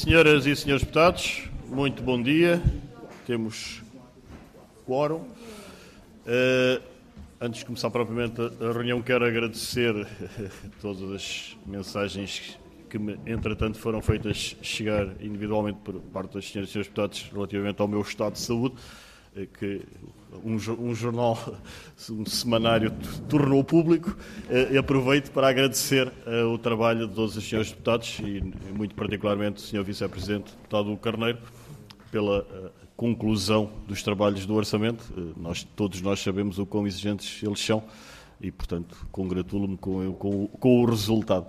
Senhoras e senhores deputados, muito bom dia. Temos quórum. Antes de começar propriamente a reunião, quero agradecer todas as mensagens que, entretanto, foram feitas chegar individualmente por parte das senhoras e senhores deputados relativamente ao meu estado de saúde, que um jornal, um semanário tornou público. Aproveito para agradecer o trabalho de todos os senhores deputados e muito particularmente o senhor Vice-Presidente, deputado Carneiro, pela conclusão dos trabalhos do Orçamento. Todos nós sabemos o quão exigentes eles são e, portanto, congratulo-me com o resultado.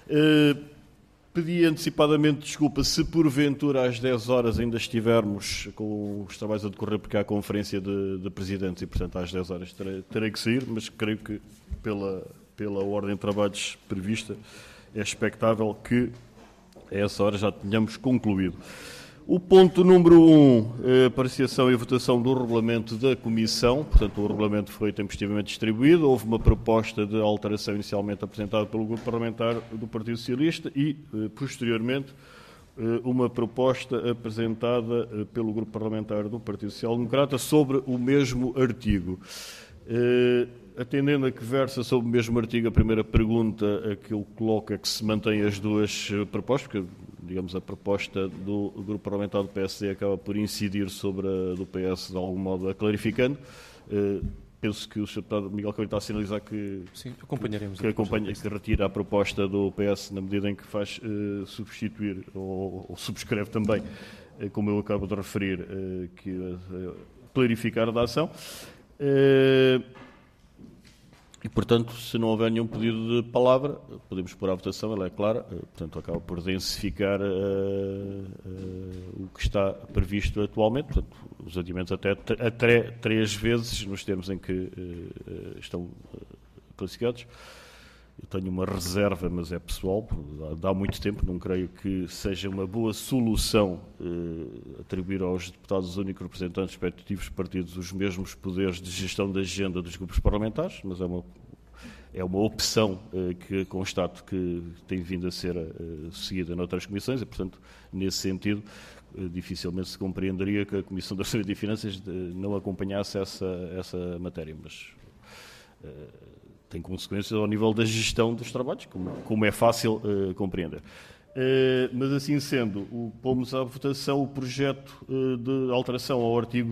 Pedi antecipadamente desculpa se porventura às 10 horas ainda estivermos com os trabalhos a decorrer, porque há a conferência de presidentes e, portanto, às 10 horas terei que sair, mas creio que pela ordem de trabalhos prevista é expectável que a essa hora já tenhamos concluído. O ponto número 1, apreciação e votação do regulamento da Comissão. Portanto, o regulamento foi tempestivamente distribuído. Houve uma proposta de alteração inicialmente apresentada pelo Grupo Parlamentar do Partido Socialista e, posteriormente, uma proposta apresentada pelo Grupo Parlamentar do Partido Social Democrata sobre o mesmo artigo. Atendendo a que versa sobre o mesmo artigo, a primeira pergunta a que eu coloco é que se mantém as duas propostas, porque, digamos, a proposta do Grupo Parlamentar do PSD acaba por incidir sobre a do PS, de algum modo, a clarificando. Penso que o Sr. Deputado Miguel Cabrita está a sinalizar que, sim, acompanharemos que retira a proposta do PS na medida em que faz substituir ou subscreve também, como eu acabo de referir, que clarificar a ação. E, portanto, se não houver nenhum pedido de palavra, podemos pôr à votação, ela é clara, portanto, acaba por densificar o que está previsto atualmente, portanto, os adiamentos até 3 vezes, nos termos em que estão classificados. Eu tenho uma reserva, mas é pessoal, dá muito tempo, não creio que seja uma boa solução atribuir aos deputados únicos representantes respectivos partidos os mesmos poderes de gestão da agenda dos grupos parlamentares, mas é uma opção que constato que tem vindo a ser seguida noutras comissões e, portanto, nesse sentido, dificilmente se compreenderia que a Comissão de Orçamento e Finanças não acompanhasse essa matéria, mas tem consequências ao nível da gestão dos trabalhos, como é fácil compreender. Mas assim sendo, pomos à votação o projeto de alteração ao artigo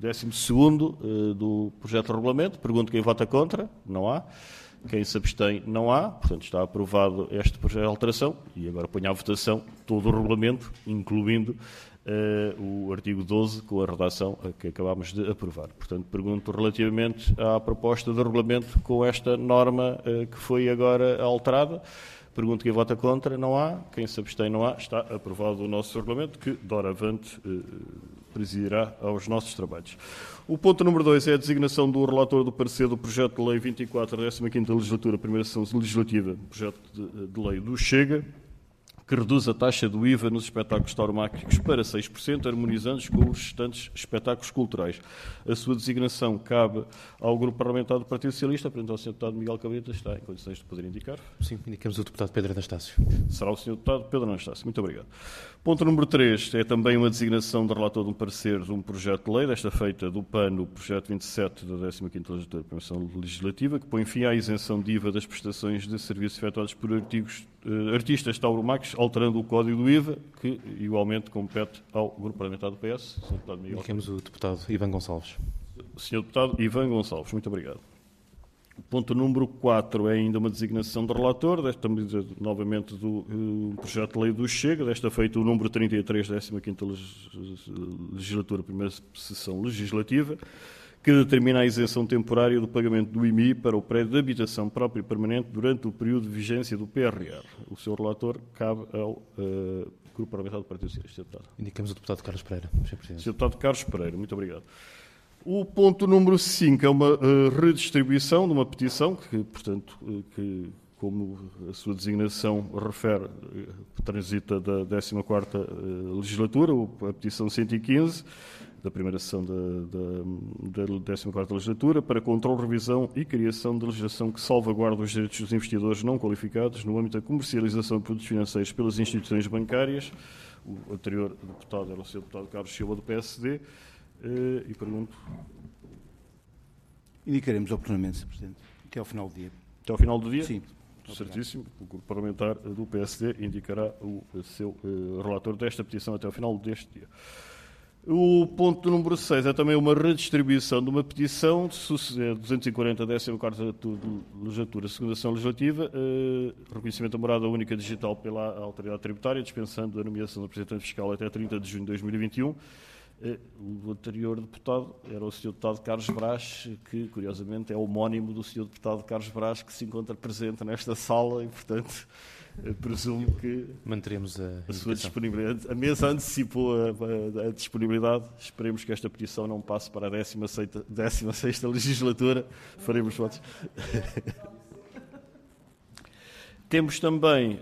12º do projeto de regulamento. Pergunto quem vota contra. Não há. Quem se abstém, não há. Portanto, está aprovado este projeto de alteração. E agora ponho à votação todo o regulamento, incluindo o artigo 12, com a redação que acabámos de aprovar. Portanto, pergunto relativamente à proposta de regulamento com esta norma que foi agora alterada. Pergunto quem vota contra, não há. Quem se abstém, não há. Está aprovado o nosso regulamento, que, doravante, presidirá aos nossos trabalhos. O ponto número 2 é a designação do relator do parecer do projeto de lei 24 da 15ª legislatura, primeira sessão legislativa, projeto de lei do Chega, que reduz a taxa do IVA nos espetáculos tauromáquicos para 6%, harmonizando-os com os restantes espetáculos culturais. A sua designação cabe ao Grupo Parlamentar do Partido Socialista. Apresento ao Sr. Deputado Miguel Cabrita. Está em condições de poder indicar? Sim, indicamos o Deputado Pedro Anastácio. Será o Sr. Deputado Pedro Anastácio. Muito obrigado. Ponto número 3 é também uma designação de relator de um parecer de um projeto de lei, desta feita do PAN, o projeto 27 da 15ª legislatura, primeira sessão legislativa, que põe fim à isenção de IVA das prestações de serviços efetuados por artistas tauromáquicos, alterando o código do IVA, que igualmente compete ao Grupo Parlamentar do PS. Sr. Deputado Miguel. Indicamos o Deputado Ivan Gonçalves. Sr. Deputado Ivan Gonçalves, muito obrigado. O ponto número 4 é ainda uma designação de relator, desta medida novamente do projeto de lei do Chega, desta feita o número 33 da 15ª legislatura, primeira sessão legislativa, que determina a isenção temporária do pagamento do IMI para o prédio de habitação próprio e permanente durante o período de vigência do PRR. O seu relator cabe ao Grupo Parlamentar do Partido Socialista. Sr. Deputado. Indicamos o Deputado Carlos Pereira. Sr. Deputado Carlos Pereira, muito obrigado. O ponto número 5 é uma redistribuição de uma petição que, portanto, que como a sua designação refere, transita da 14ª legislatura, a petição 115, da primeira sessão da 14ª legislatura, para controle, revisão e criação de legislação que salvaguarde os direitos dos investidores não qualificados no âmbito da comercialização de produtos financeiros pelas instituições bancárias. O anterior deputado era o Sr. Deputado Carlos Silva, do PSD, e pergunto... Indicaremos oportunamente, Sr. Presidente, até ao final do dia. Até ao final do dia? Sim. Certíssimo. O Grupo Parlamentar do PSD indicará o seu relator desta petição até ao final deste dia. O ponto número 6 é também uma redistribuição de uma petição de 240 da 14ª legislatura, segunda sessão legislativa, reconhecimento da morada única digital pela autoridade tributária, dispensando a nomeação do representante fiscal até 30 de junho de 2021. O anterior deputado era o Sr. Deputado Carlos Brás, que, curiosamente, é homónimo do Sr. Deputado Carlos Brás, que se encontra presente nesta sala e, portanto, presumo que manteremos a sua disponibilidade. A mesa antecipou a disponibilidade. Esperemos que esta petição não passe para a 16ª legislatura. Faremos votos. Temos também...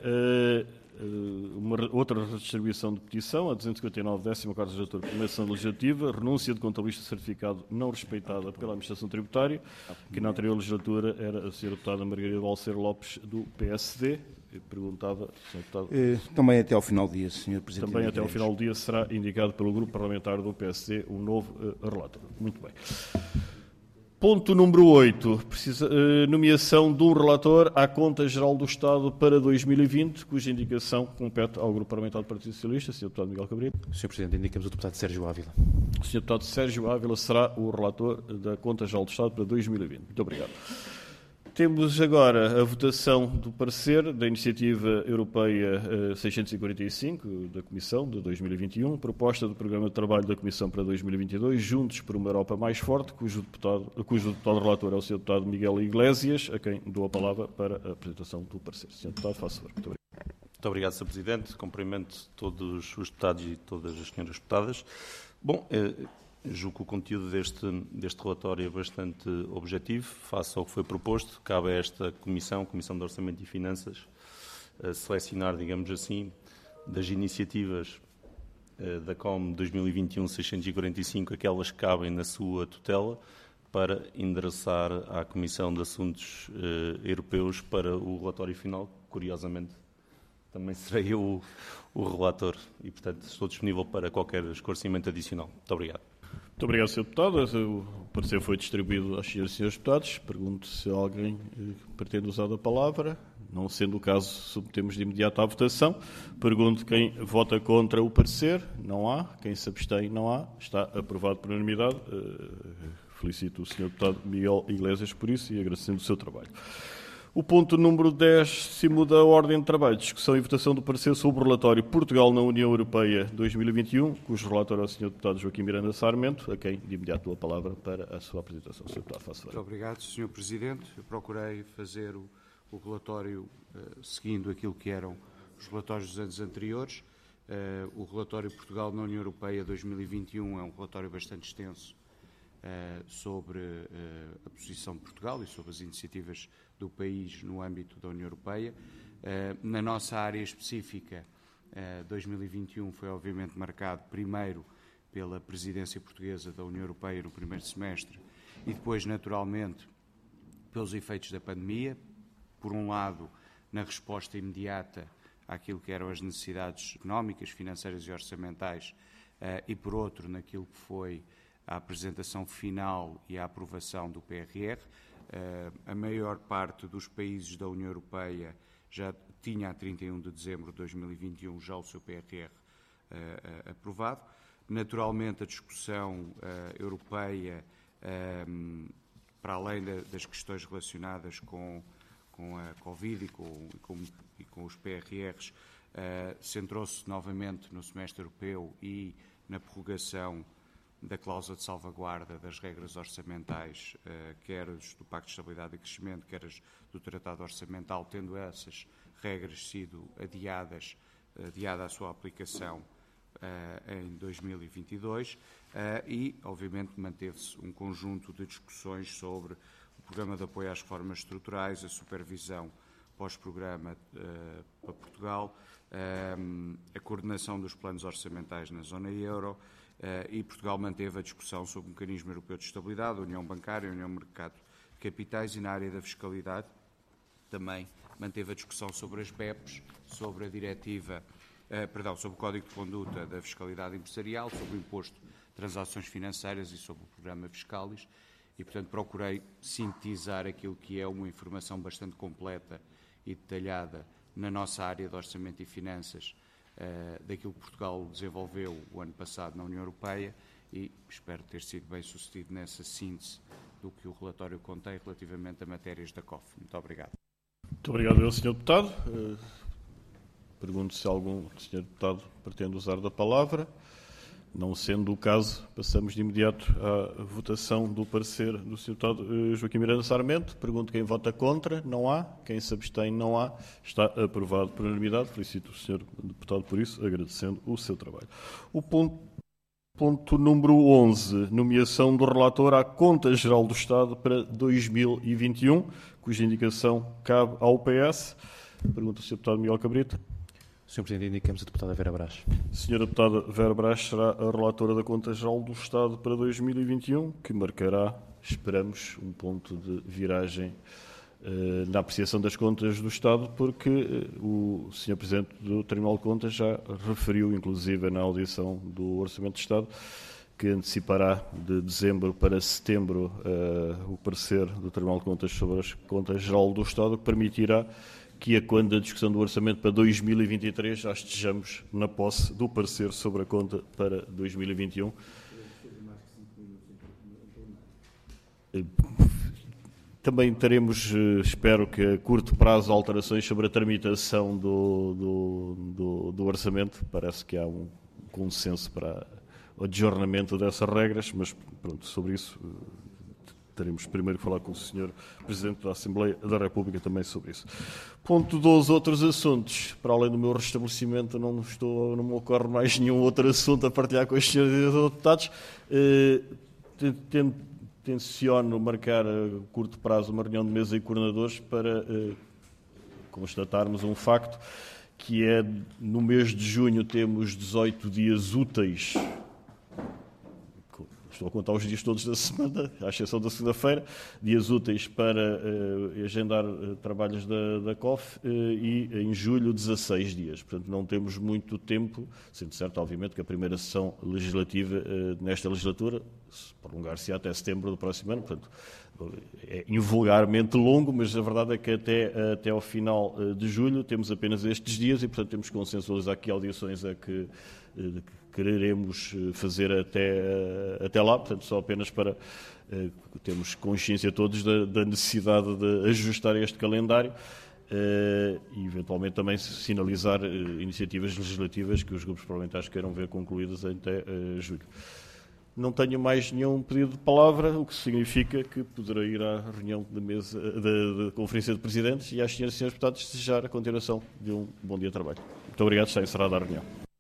outra redistribuição de petição, a 259, 14ª legislatura, primeira sessão legislativa, renúncia de contabilista certificado não respeitada pela administração tributária, que na anterior legislatura era a Sra. Deputada Margarida Balseiro Lopes, do PSD. Perguntava, Sr. Deputado... Também até ao final do dia, Sr. Presidente. Também até ao final do dia será indicado pelo Grupo Parlamentar do PSD um novo relator. Muito bem. Ponto número 8. Nomeação de um relator à Conta Geral do Estado para 2020, cuja indicação compete ao Grupo Parlamentar do Partido Socialista, Sr. Deputado Miguel Cabrita. Sr. Presidente, indicamos o deputado Sérgio Ávila. O Sr. Deputado Sérgio Ávila será o relator da Conta Geral do Estado para 2020. Muito obrigado. Temos agora a votação do parecer da Iniciativa Europeia 645 da Comissão de 2021, proposta do Programa de Trabalho da Comissão para 2022, Juntos por uma Europa Mais Forte, cujo deputado relator é o Sr. Deputado Miguel Iglesias, a quem dou a palavra para a apresentação do parecer. Sr. Deputado, faça favor. Muito obrigado. Muito obrigado, Sr. Presidente. Cumprimento todos os deputados e todas as senhoras deputadas. Bom, julgo que o conteúdo deste relatório é bastante objetivo, face ao que foi proposto. Cabe a esta Comissão de Orçamento e Finanças, selecionar, digamos assim, das iniciativas da COM 2021-645, aquelas que cabem na sua tutela, para endereçar à Comissão de Assuntos Europeus para o relatório final. Curiosamente, também serei eu o relator e, portanto, estou disponível para qualquer esclarecimento adicional. Muito obrigado. Muito obrigado, Sr. Deputado. O parecer foi distribuído às senhoras e senhores deputados. Pergunto se alguém pretende usar a palavra. Não sendo o caso, submetemos de imediato à votação. Pergunto quem vota contra o parecer. Não há. Quem se abstém, não há. Está aprovado por unanimidade. Felicito o Sr. Deputado Miguel Iglesias por isso e agradecendo o seu trabalho. O ponto número 10 da ordem de trabalho, discussão e votação do parecer sobre o relatório Portugal na União Europeia 2021, cujo relator é o Sr. Deputado Joaquim Miranda Sarmento, a quem de imediato dou a palavra para a sua apresentação. Sr. Deputado, faça favor. Muito obrigado, Sr. Presidente. Eu procurei fazer o relatório seguindo aquilo que eram os relatórios dos anos anteriores. O relatório Portugal na União Europeia 2021 é um relatório bastante extenso sobre a posição de Portugal e sobre as iniciativas do país no âmbito da União Europeia. Na nossa área específica, 2021 foi obviamente marcado primeiro pela presidência portuguesa da União Europeia no primeiro semestre e depois, naturalmente, pelos efeitos da pandemia. Por um lado, na resposta imediata àquilo que eram as necessidades económicas, financeiras e orçamentais, e por outro, naquilo que foi a apresentação final e a aprovação do PRR. A maior parte dos países da União Europeia já tinha a 31 de dezembro de 2021 já o seu PRR aprovado. Naturalmente, a discussão europeia, para além das questões relacionadas com a Covid e com os PRRs, centrou-se novamente no semestre europeu e na prorrogação da cláusula de salvaguarda das regras orçamentais, quer do Pacto de Estabilidade e Crescimento, quer do Tratado Orçamental, tendo essas regras sido adiada a sua aplicação em 2022 e, obviamente, manteve-se um conjunto de discussões sobre o Programa de Apoio às Reformas Estruturais, a supervisão pós-programa para Portugal, a coordenação dos planos orçamentais na zona euro, e Portugal manteve a discussão sobre o Mecanismo Europeu de Estabilidade, a União Bancária, a União de Mercado de Capitais, e na área da fiscalidade também manteve a discussão sobre as BEPs, sobre a diretiva, sobre o Código de Conduta da Fiscalidade Empresarial, sobre o Imposto de Transações Financeiras e sobre o Programa Fiscalis, e, portanto, procurei sintetizar aquilo que é uma informação bastante completa e detalhada na nossa área de Orçamento e Finanças, daquilo que Portugal desenvolveu o ano passado na União Europeia, e espero ter sido bem sucedido nessa síntese do que o relatório contém relativamente a matérias da COF. Muito obrigado. Muito obrigado, Sr. Deputado. Pergunto se algum Sr. Deputado pretende usar da palavra. Não sendo o caso, passamos de imediato à votação do parecer do Sr. Deputado Joaquim Miranda Sarmento. Pergunto quem vota contra. Não há. Quem se abstém, não há. Está aprovado por unanimidade. Felicito o Sr. Deputado por isso, agradecendo o seu trabalho. O ponto número 11, nomeação do relator à Conta Geral do Estado para 2021, cuja indicação cabe ao PS. Pergunta o Sr. Deputado Miguel Cabrita. Sr. Presidente, indicamos a deputada Vera Brás. Sra. Deputada Vera Brás será a relatora da Conta Geral do Estado para 2021, que marcará, esperamos, um ponto de viragem na apreciação das contas do Estado, porque o Sr. Presidente do Tribunal de Contas já referiu, inclusive na audição do Orçamento de Estado, que antecipará de dezembro para setembro o parecer do Tribunal de Contas sobre as Contas Geral do Estado, que permitirá que quando da discussão do orçamento para 2023 já estejamos na posse do parecer sobre a conta para 2021. Também teremos, espero que a curto prazo, alterações sobre a tramitação do orçamento. Parece que há um consenso para o adjornamento dessas regras, mas pronto, sobre isso teremos primeiro que falar com o Sr. Presidente da Assembleia da República também sobre isso. Ponto 12, outros assuntos. Para além do meu restabelecimento, não me ocorre mais nenhum outro assunto a partilhar com os senhores deputados. Tenciono marcar a curto prazo uma reunião de mesa e coordenadores para constatarmos um facto, que é, no mês de junho temos 18 dias úteis. Estou a contar os dias todos da semana, à exceção da segunda-feira, dias úteis para agendar trabalhos da COF, e em julho 16 dias. Portanto, não temos muito tempo, sendo certo, obviamente, que a primeira sessão legislativa nesta legislatura prolongar-se até setembro do próximo ano. Portanto, é invulgarmente longo, mas a verdade é que até ao final de julho temos apenas estes dias e, portanto, temos que consensualizar aqui audições a que quereremos fazer até lá, portanto, só apenas para termos consciência todos da necessidade de ajustar este calendário e, eventualmente, também sinalizar iniciativas legislativas que os grupos parlamentares queiram ver concluídas até julho. Não tenho mais nenhum pedido de palavra, o que significa que poderei ir à reunião de mesa da Conferência de Presidentes e às senhoras e senhores deputados desejar a continuação de um bom dia de trabalho. Muito obrigado, está encerrada a reunião.